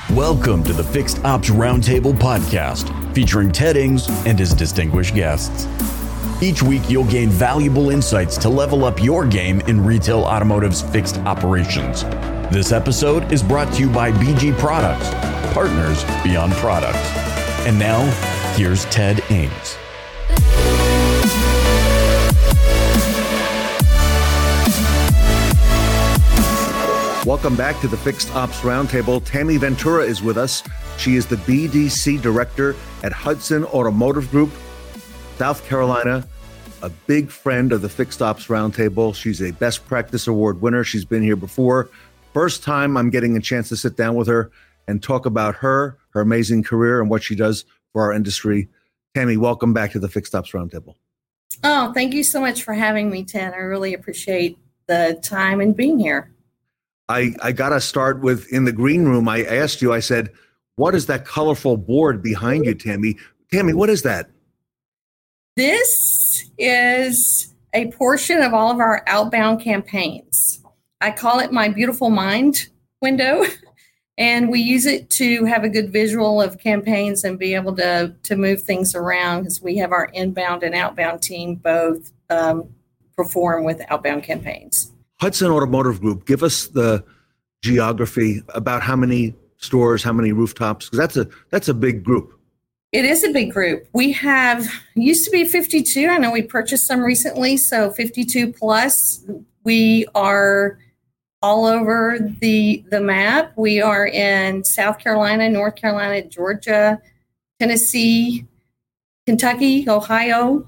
Welcome to the Fixed Ops Roundtable podcast, featuring Ted Ings and his distinguished guests. Each week, you'll gain valuable insights to level up your game in retail automotive's fixed operations. This episode is brought to you by BG Products, partners beyond products. And now, here's Ted Ings. Welcome back to the Fixed Ops Roundtable. Tammy Ventura is with us. She is the BDC Director at Hudson Automotive Group, South Carolina, a big friend of the Fixed Ops Roundtable. She's a Best Practice Award winner. She's been here before. First time I'm getting a chance to sit down with her and talk about her amazing career and what she does for our industry. Tammy, welcome back to the Fixed Ops Roundtable. Oh, thank you so much for having me, Ted. I really appreciate the time and being here. I got to start with, in the green room, I asked you, I said, what is that colorful board behind you, Tammy? Tammy, what is that? This is a portion of all of our outbound campaigns. I call it my beautiful mind window, and we use it to have a good visual of campaigns and be able to move things around, because we have our inbound and outbound team both perform with outbound campaigns. Hudson Automotive Group, give us the geography about how many stores, how many rooftops, because that's a big group. It is a big group. We used to be 52. I know we purchased some recently, so 52 plus. We are all over the map. We are in South Carolina, North Carolina, Georgia, Tennessee, Kentucky, Ohio,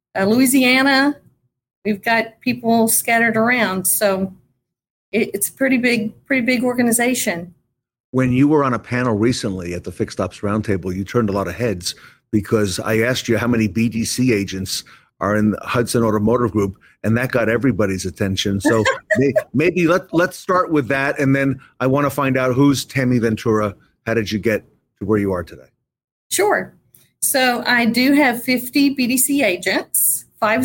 Louisiana. We've got people scattered around, so it's a pretty big organization. When you were on a panel recently at the Fixed Ops Roundtable, you turned a lot of heads because I asked you how many BDC agents are in the Hudson Automotive Group, and that got everybody's attention. So maybe let's start with that, and then I want to find out who's Tammy Ventura. How did you get to where you are today? Sure. So I do have 50 BDC agents,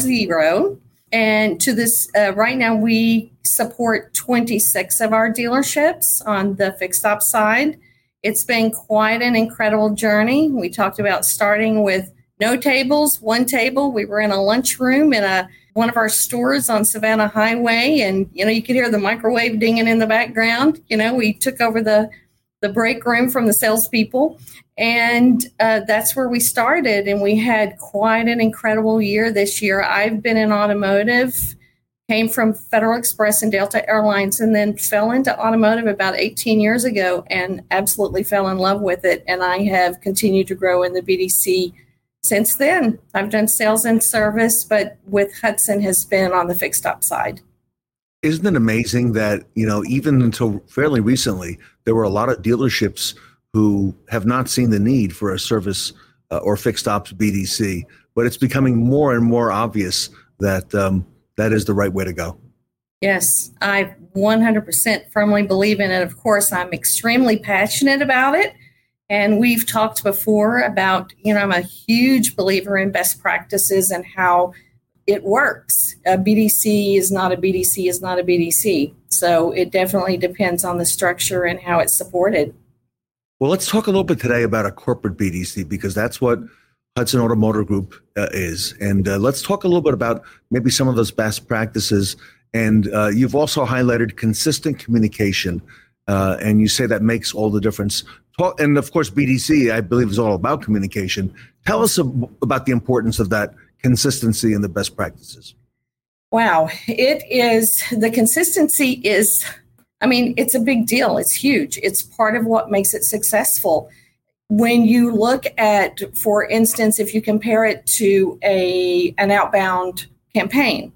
50. And to this, right now, we support 26 of our dealerships on the Fixed Ops side. It's been quite an incredible journey. We talked about starting with no tables, one table. We were in a lunchroom in one of our stores on Savannah Highway, and you could hear the microwave dinging in the background. We took over the break room from the salespeople. And that's where we started, and we had quite an incredible year this year. I've been in automotive, came from Federal Express and Delta Airlines, and then fell into automotive about 18 years ago and absolutely fell in love with it. And I have continued to grow in the BDC since then. I've done sales and service, but with Hudson has been on the Fixed Ops side. Isn't it amazing that, even until fairly recently, there were a lot of dealerships who have not seen the need for a service or fixed ops BDC, but it's becoming more and more obvious that that is the right way to go. Yes, I 100% firmly believe in it. Of course, I'm extremely passionate about it. And we've talked before about, I'm a huge believer in best practices and how it works. A BDC is not a BDC is not a BDC. So it definitely depends on the structure and how it's supported. Well, let's talk a little bit today about a corporate BDC, because that's what Hudson Automotive Group is. And let's talk a little bit about maybe some of those best practices. And you've also highlighted consistent communication, and you say that makes all the difference. And of course, BDC, I believe, is all about communication. Tell us about the importance of that consistency and the best practices. Wow. The consistency is... it's a big deal. It's huge. It's part of what makes it successful. When you look at, for instance, if you compare it to an outbound campaign,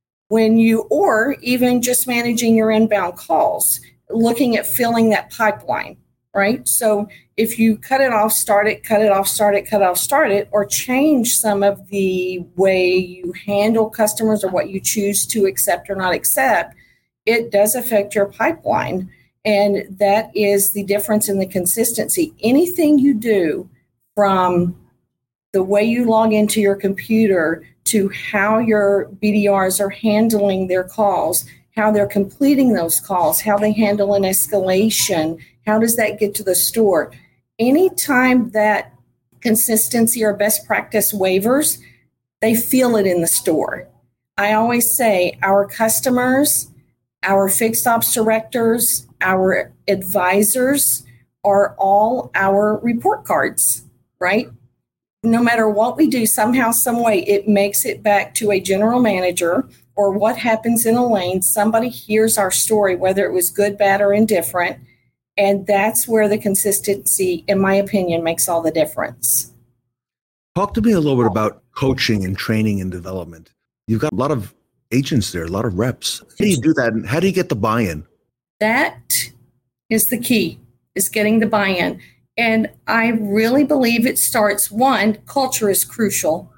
or even just managing your inbound calls, looking at filling that pipeline, right? So if you cut it off, start it, cut it off, start it, cut it off, start it, or change some of the way you handle customers or what you choose to accept or not accept, it does affect your pipeline. And that is the difference in the consistency. Anything you do, from the way you log into your computer to how your BDRs are handling their calls, how they're completing those calls, how they handle an escalation, how does that get to the store. Anytime that consistency or best practice wavers, they feel it in the store. I always say our customers, our fixed ops directors, our advisors are all our report cards, right? No matter what we do, somehow, some way, it makes it back to a general manager, or what happens in a lane. Somebody hears our story, whether it was good, bad, or indifferent. And that's where the consistency, in my opinion, makes all the difference. Talk to me a little bit about coaching and training and development. You've got a lot of agents there, a lot of reps. How do you do that? And how do you get the buy-in? That is the key, is getting the buy-in. And I really believe it starts, one, culture is crucial.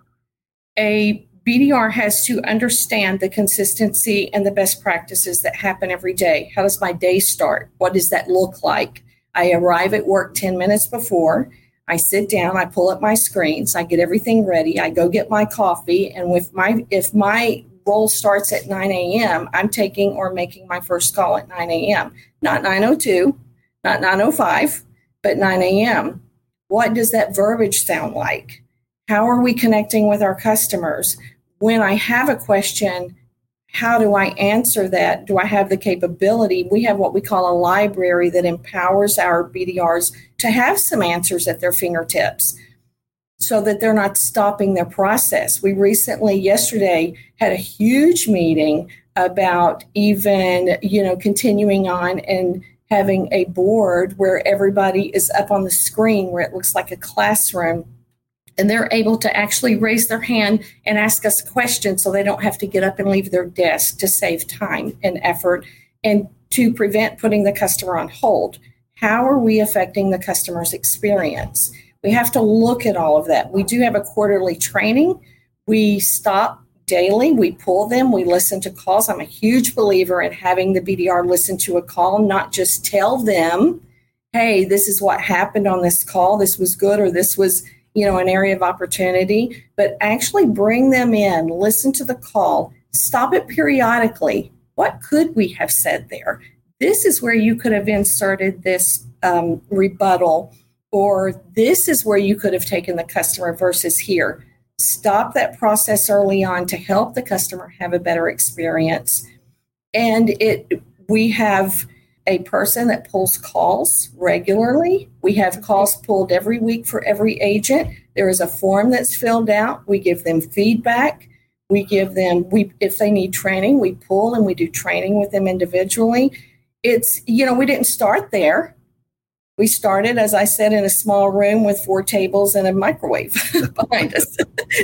A BDR has to understand the consistency and the best practices that happen every day. How does my day start? What does that look like? I arrive at work 10 minutes before. I sit down, I pull up my screens, I get everything ready, I go get my coffee, and if my role starts at 9 a.m., I'm taking or making my first call at 9 a.m. Not 9:02, not 9:05, but 9 a.m. What does that verbiage sound like? How are we connecting with our customers? When I have a question, how do I answer that? Do I have the capability? We have what we call a library that empowers our BDRs to have some answers at their fingertips so that they're not stopping their process. We recently, yesterday, had a huge meeting about even, continuing on and having a board where everybody is up on the screen where it looks like a classroom, and they're able to actually raise their hand and ask us a question so they don't have to get up and leave their desk, to save time and effort and to prevent putting the customer on hold. How are we affecting the customer's experience? We have to look at all of that. We do have a quarterly training. We stop daily. We pull them. We listen to calls. I'm a huge believer in having the BDR listen to a call, not just tell them, hey, this is what happened on this call. This was good, or this was, an area of opportunity, but actually bring them in, listen to the call, stop it periodically. What could we have said there? This is where you could have inserted this rebuttal, or this is where you could have taken the customer versus here. Stop that process early on to help the customer have a better experience. And we have a person that pulls calls regularly. We have calls pulled every week for every agent. There is a form that's filled out. We give them feedback. We give them, if they need training, we pull and we do training with them individually. It's, we didn't start there. We started, as I said, in a small room with 4 tables and a microwave behind us,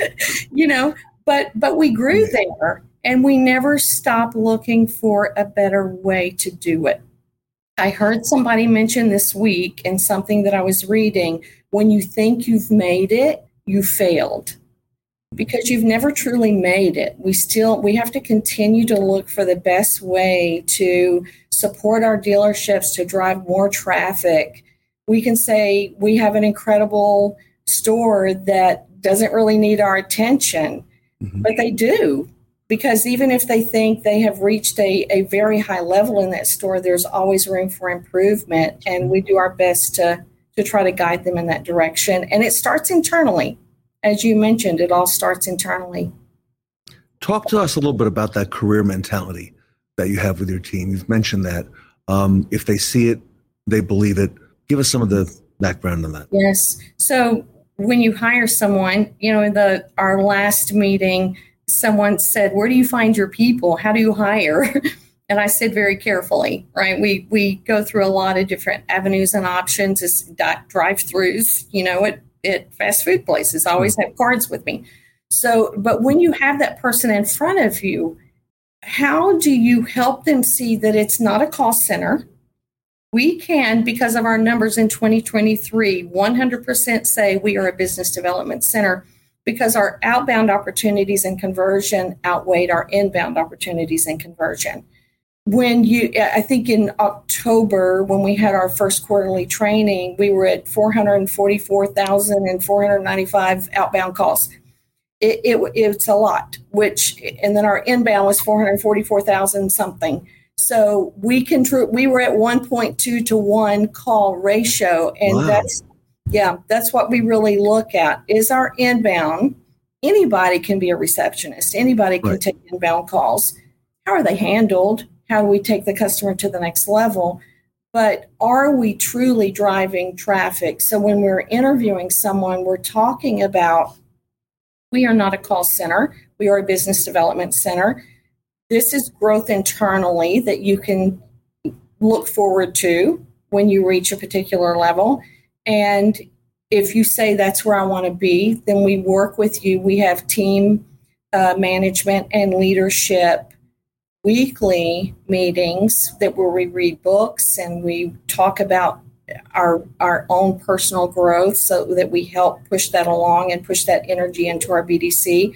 but we grew there, and we never stopped looking for a better way to do it. I heard somebody mention this week in something that I was reading, when you think you've made it, you failed, because you've never truly made it. We have to continue to look for the best way to support our dealerships, to drive more traffic. We can say we have an incredible store that doesn't really need our attention, but they do. Because even if they think they have reached a very high level in that store, there's always room for improvement. And we do our best to try to guide them in that direction. And it starts internally. As you mentioned, it all starts internally. Talk to us a little bit about that career mentality that you have with your team. You've mentioned that. If they see it, they believe it. Give us some of the background on that. Yes. So when you hire someone, in our last meeting, someone said, where do you find your people? How do you hire? And I said very carefully, right? We go through a lot of different avenues and options. It's drive-throughs, at fast food places. I always have cards with me. So, but when you have that person in front of you, how do you help them see that it's not a call center? We can, because of our numbers in 2023, 100% say we are a business development center, because our outbound opportunities and conversion outweighed our inbound opportunities and conversion. I think in October, when we had our first quarterly training, we were at 444,495 outbound calls. it's a lot, and then our inbound was 444,000 something. So we were at 1.2 to 1 call ratio. And wow. That's what we really look at is our inbound. Anybody can be a receptionist. Anybody can take inbound calls. How are they handled? How do we take the customer to the next level? But are we truly driving traffic? So when we're interviewing someone, we're talking about, we are not a call center. We are a business development center. This is growth internally that you can look forward to when you reach a particular level. And if you say that's where I want to be, then we work with you. We have team management and leadership weekly meetings where we read books and we talk about our own personal growth so that we help push that along and push that energy into our BDC.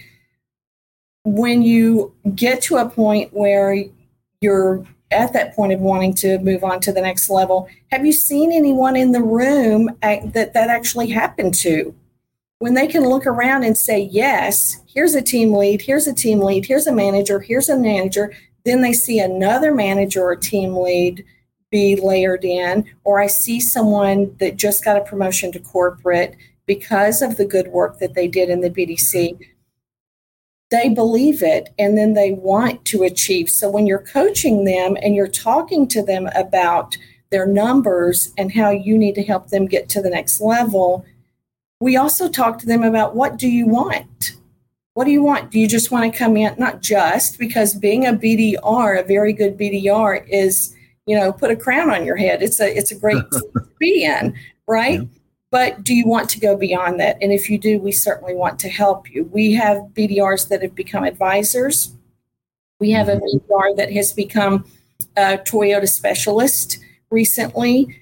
When you get to a point where you're at that point of wanting to move on to the next level, have you seen anyone in the room that actually happened to? When they can look around and say, yes, here's a team lead, here's a team lead, here's a manager, then they see another manager or team lead be layered in, or I see someone that just got a promotion to corporate because of the good work that they did in the BDC. They believe it, and then they want to achieve. So when you're coaching them and you're talking to them about their numbers and how you need to help them get to the next level, we also talk to them about, what do you want? What do you want? Do you just want to come in? Not just, because being a BDR, a very good BDR is, put a crown on your head. It's a great to be in, right? Yeah. But do you want to go beyond that? And if you do, we certainly want to help you. We have BDRs that have become advisors. We have a BDR that has become a Toyota specialist recently,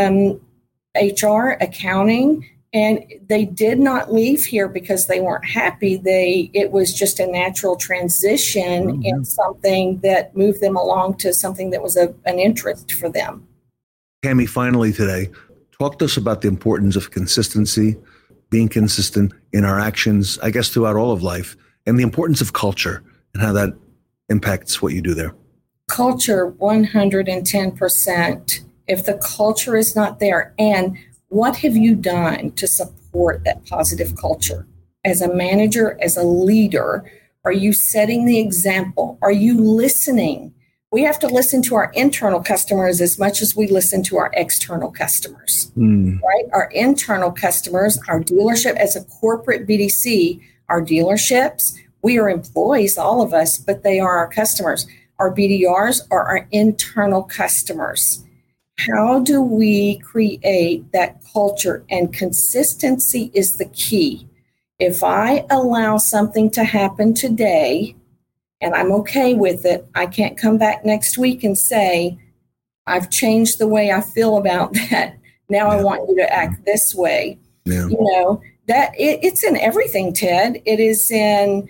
HR, accounting, and they did not leave here because they weren't happy. It was just a natural transition and something that moved them along to something that was an interest for them. Tammy, finally today, talk to us about the importance of consistency, being consistent in our actions, I guess, throughout all of life, and the importance of culture and how that impacts what you do there. Culture, 110%. If the culture is not there, and what have you done to support that positive culture? As a manager, as a leader, are you setting the example? Are you listening? We have to listen to our internal customers as much as we listen to our external customers, right? Our internal customers, our dealership as a corporate BDC, our dealerships, we are employees, all of us, but they are our customers. Our BDRs are our internal customers. How do we create that culture? And consistency is the key. If I allow something to happen today, and I'm okay with it, I can't come back next week and say, I've changed the way I feel about that. Now I want you to act this way. Yeah. That it's in everything, Ted. It is in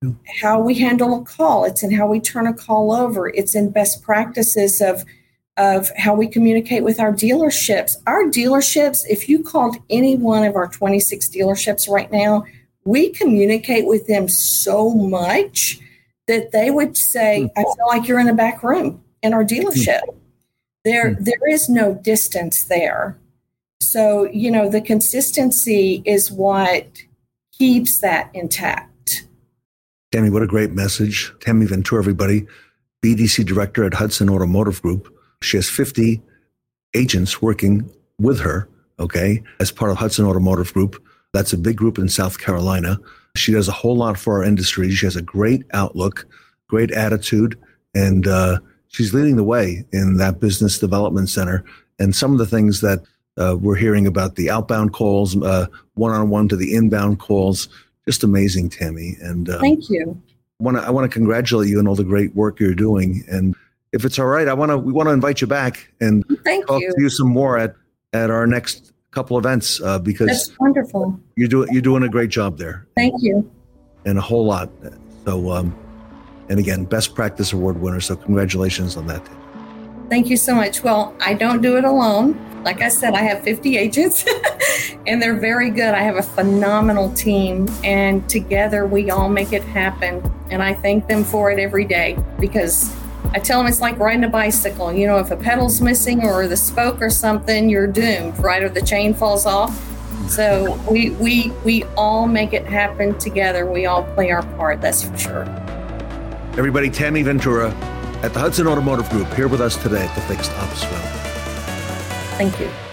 how we handle a call. It's in how we turn a call over. It's in best practices of how we communicate with our dealerships. Our dealerships, if you called any one of our 26 dealerships right now, we communicate with them so much that they would say, I feel like you're in a back room in our dealership. There is no distance there. So, the consistency is what keeps that intact. Tammy, what a great message. Tammy Ventura, everybody, BDC Director at Hudson Automotive Group. She has 50 agents working with her, as part of Hudson Automotive Group. That's a big group in South Carolina. She does a whole lot for our industry. She has a great outlook, great attitude, and she's leading the way in that business development center. And some of the things that we're hearing about, the outbound calls, one-on-one to the inbound calls, just amazing, Tammy. And thank you. I want to congratulate you on all the great work you're doing. And if it's all right, we want to invite you back and talk to you some more at our next couple events because that's wonderful. You're doing a great job there. Thank you. And a whole lot. So, and again, Best Practice Award winner. So congratulations on that. Thank you so much. Well, I don't do it alone. Like I said, I have 50 agents And they're very good. I have a phenomenal team, and together we all make it happen. And I thank them for it every day, because I tell them it's like riding a bicycle. You know, if a pedal's missing or the spoke or something, you're doomed, right? Or the chain falls off. So we all make it happen together. We all play our part, that's for sure. Everybody, Tammy Ventura at the Hudson Automotive Group, here with us today at the Fixed Ops Roundtable. Thank you.